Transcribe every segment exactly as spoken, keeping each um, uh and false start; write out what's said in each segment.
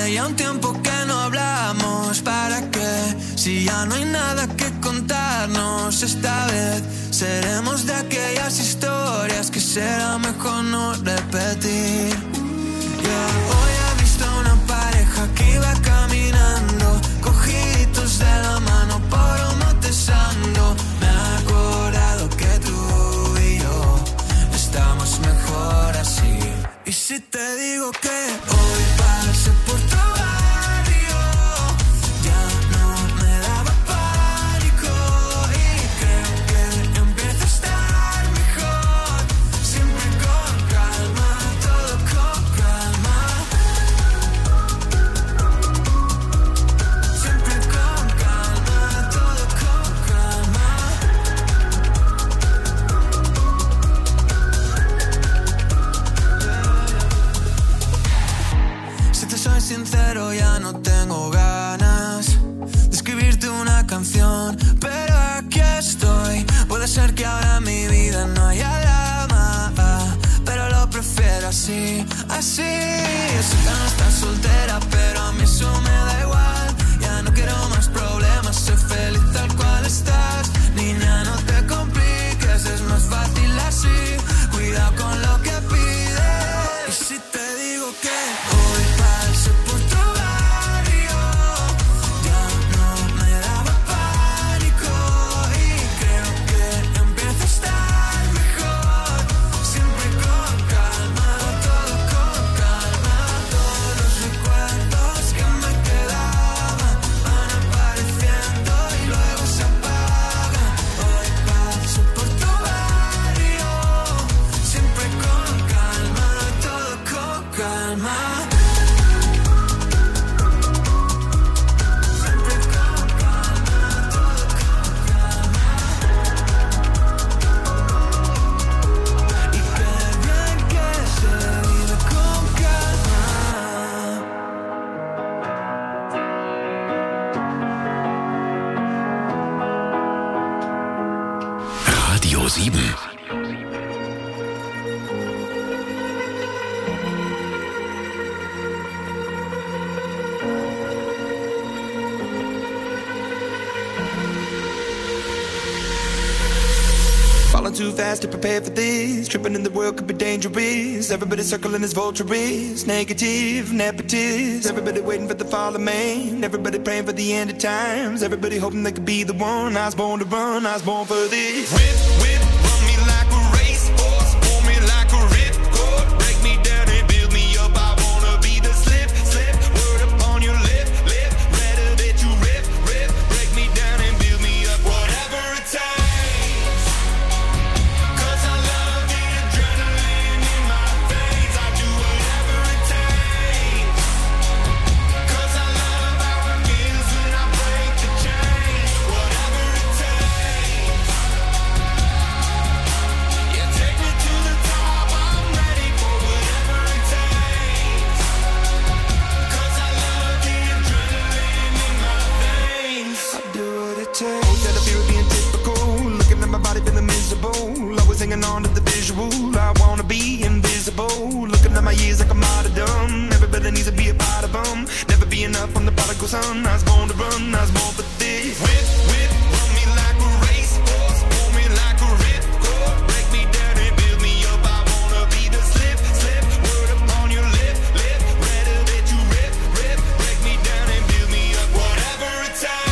Hace ya un tiempo que no hablamos, ¿para qué? Si ya no hay nada que contarnos, esta vez seremos de aquellas historias que será mejor no repetir. Yeah. Hoy he visto a una pareja que iba caminando, cogiditos de la mano por un matesando. Me he acordado que tú y yo estamos mejor así. Y si te digo que hoy pasé por tu barrio, ya no me daba pánico y creo que empieza a estar mejor. Siempre con calma, todo con calma. Siempre con calma, todo con calma. Si te soy sincero, ya no tengo ganas de escribirte una canción, pero aquí estoy. Puede ser que ahora en mi vida no haya drama, pero lo prefiero así, así. Yo sé que no estás soltera, pero a mí eso me da igual. Ya no quiero más problemas, sé feliz tal cual estás. Niña, no te compliques, es más fácil así. Cuidado con lo que pides. Y si te digo que hoy pasé por tu barrio, ya no me daba pánico y creo que empieza a estar mejor. Siempre con calma, todo con calma. Todos los recuerdos que me quedaban van apareciendo y luego se apagan. Hoy paso por tu barrio, siempre con calma, todo con calma. Siempre con calma, todo con calma. Y qué bien que se vive con calma. Radio sieben. Falling too fast to prepare for this. Tripping in the world could be dangerous. Everybody circling as vultures. Negative, nepotist. Everybody waiting for the fall of man. Everybody praying for the end of times. Everybody hoping they could be the one. I was born to run, I was born for this. Whip, whip, run me like a racehorse. Pull me like a ripcord. Break me down and build me up. I wanna be the slip, slip. Word upon your lip, lip. Better that you rip, rip. Break me down and build me up. Whatever it takes. Hanging on to the visual, I wanna be invisible. Looking at my years like I'm out of dumb. Everybody needs to be a part of them. Never be enough on the prodigal son. I was born to run, I was born for this. Whip, whip, run me like a racehorse. Pull me like a ripcord. Break me down and build me up. I wanna be the slip, slip. Word upon your lip, lip. Better that you rip, rip. Break me down and build me up. Whatever it takes.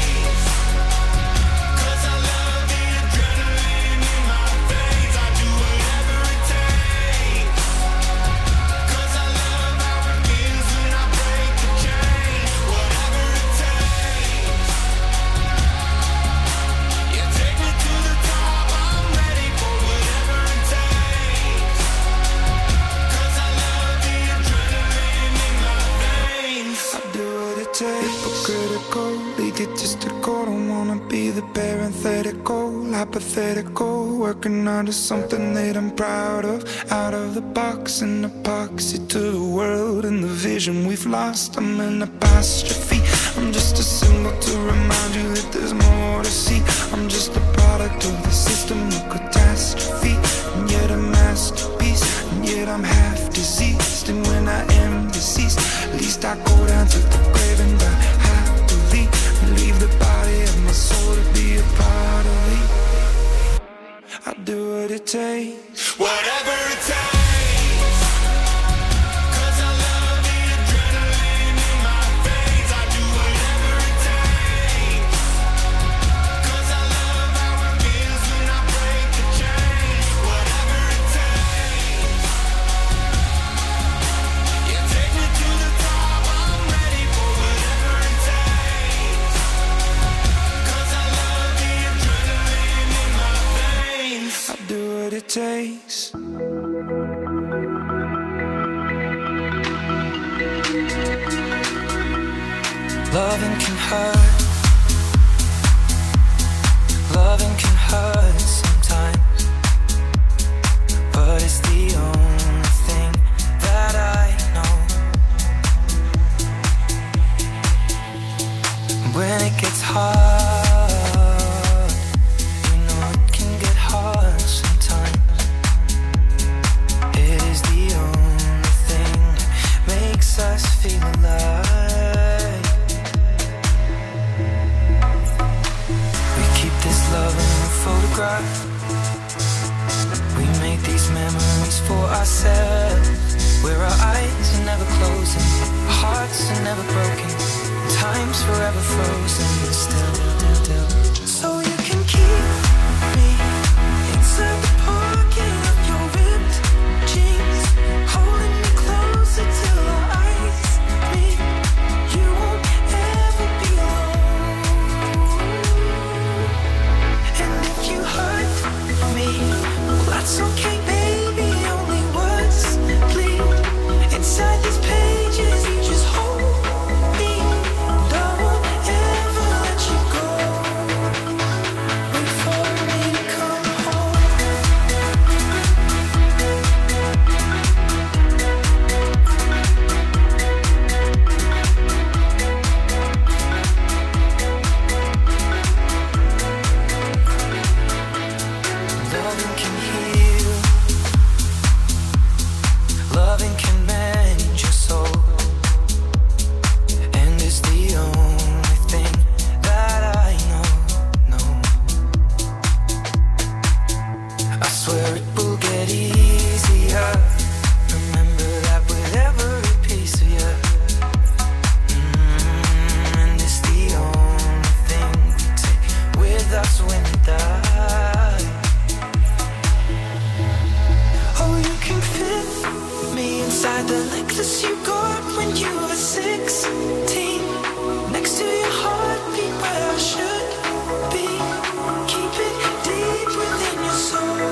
Hypocritical, egotistical, don't wanna be the parenthetical, hypothetical, working under something that I'm proud of, out of the box, an epoxy to the world and the vision we've lost. I'm an apostrophe, I'm just a symbol to remind you that there's more to see. I'm just a product of the system of catastrophe, and yet a masterpiece, and yet I'm half diseased, and when I am deceased, at least I go down to the grave and die happily, and leave the body of my soul to be a part of me. I do what it takes, whatever it takes. It takes. Loving can hurt. Loving can hurt sometimes, but it's the only thing that I know. When it gets hard, you know it can get hard sometimes. Us feel alive. We keep this love in a photograph. We make these memories for ourselves, where our eyes are never closing, our hearts are never broken, time's forever frozen. Still, still, so you can keep me inside the pocket of your ripped jeans, holding me closer till our it's okay, baby, only words bleed inside these pages. You just hold me, and I won't ever let you go. Wait for me to come home. Loving can heal. Loving can mend your soul, and it's the only thing that I know, know. I swear it will get easier. Remember that with every piece of you. Mm, and it's the only thing we take with us when we die. Oh, you can fit me inside the necklace you got when you were sixteen, next to your heartbeat where I should be. Keep it deep within your soul.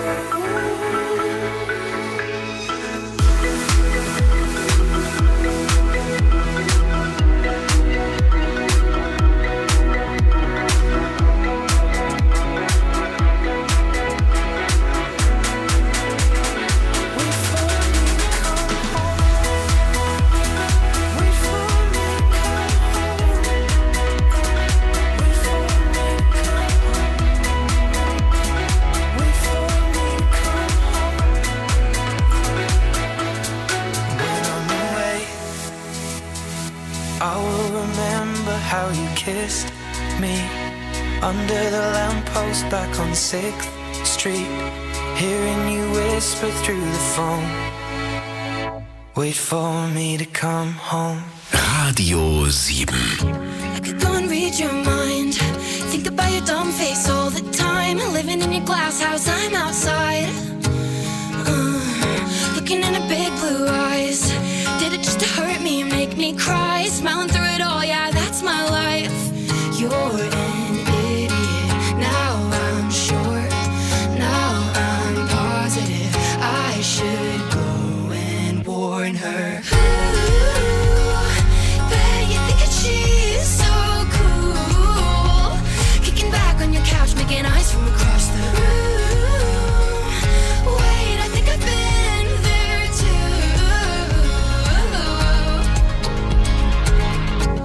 How you kissed me under the lamppost back on sixth street, hearing you whisper through the phone, wait for me to come home. Radio sieben. I could go and read your mind, think about your dumb face all the time, living in your glass house, I'm outside, uh, looking in her big blue eyes. Did it just to hurt me and make me cry? Smiling through it all, yeah, that's my life. You're an idiot, now I'm sure, now I'm positive I should go and warn her. Ooh, bet you think that she's so cool, kicking back on your couch, making eyes from across the room. Wait, I think I've been there too.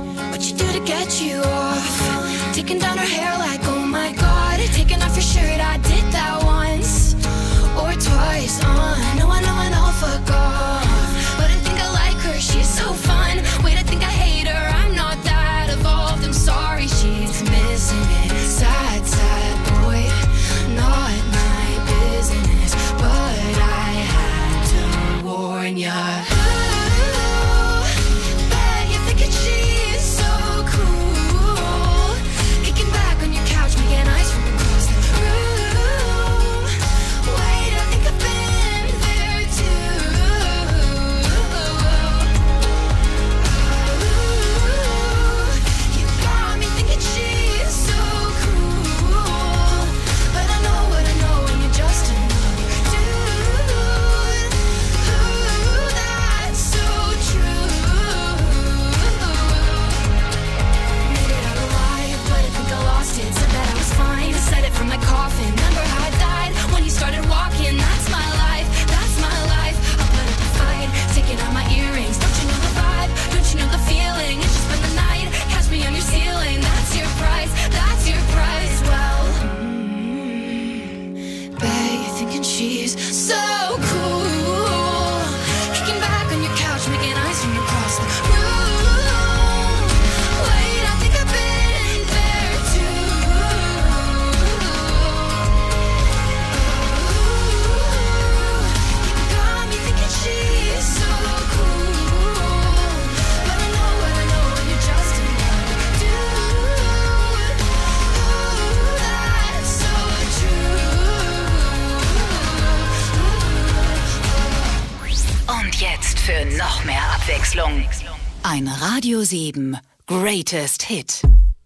jetzt für noch mehr Abwechslung. Ein Radio sieben Greatest Hit.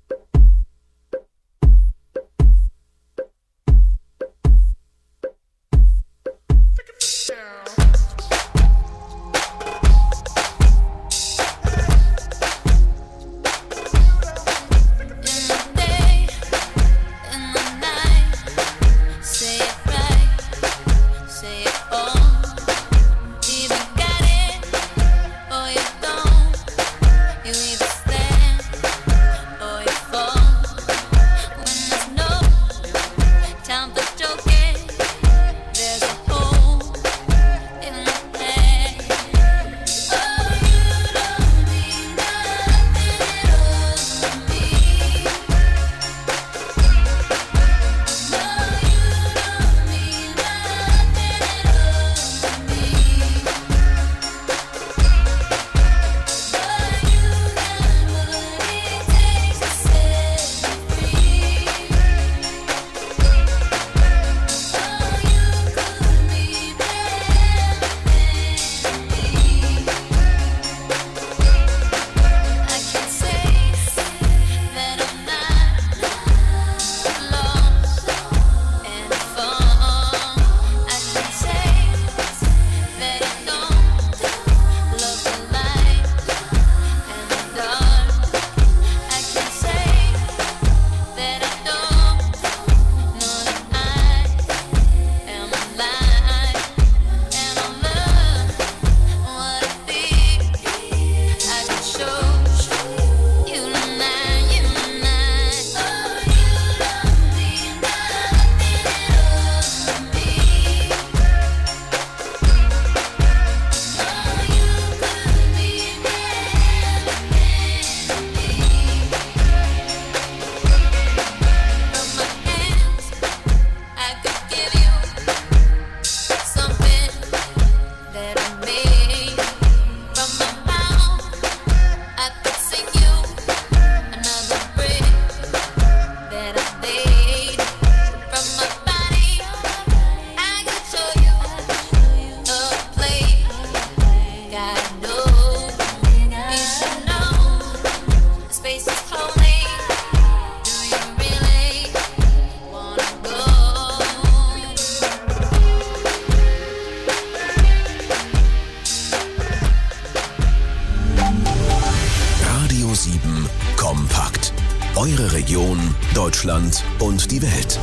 Kompakt. Eure Region, Deutschland und die Welt.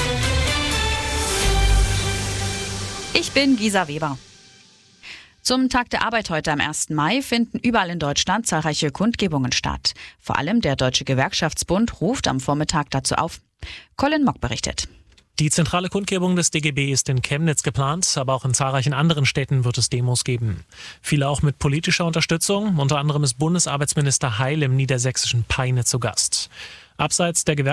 Ich bin Gisa Weber. Zum Tag der Arbeit heute am ersten Mai finden überall in Deutschland zahlreiche Kundgebungen statt. Vor allem der Deutsche Gewerkschaftsbund ruft am Vormittag dazu auf. Colin Mock berichtet. Die zentrale Kundgebung des D G B ist in Chemnitz geplant, aber auch in zahlreichen anderen Städten wird es Demos geben. Viele auch mit politischer Unterstützung. Unter anderem ist Bundesarbeitsminister Heil im niedersächsischen Peine zu Gast. Abseits der Gewerkschaftsbund